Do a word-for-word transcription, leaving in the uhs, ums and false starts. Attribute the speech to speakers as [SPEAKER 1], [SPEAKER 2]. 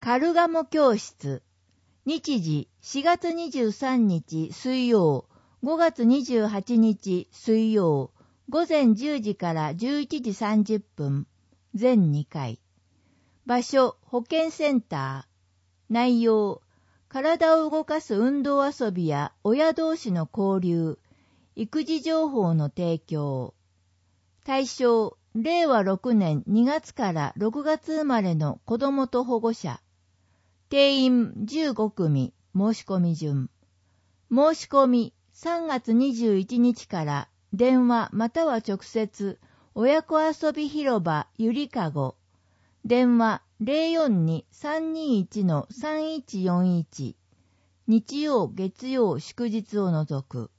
[SPEAKER 1] カルガモ教室。日時しがつにじゅうさんにち水曜、ごがつにじゅうはちにち水曜、午前じゅうじからじゅういちじさんじゅっぷん、全にかい。場所、保健センター。内容、体を動かす運動遊びや親同士の交流、育児情報の提供。対象、れいわろくねんにがつからろくがつ生まれの子どもと保護者。定員じゅうごくみ、申し込み順。申し込みさんがつにじゅういちにちから電話または直接、親子遊び広場ゆりかご。電話 ゼロよんに さんにいち さんいちよんいち。日曜月曜祝日を除く。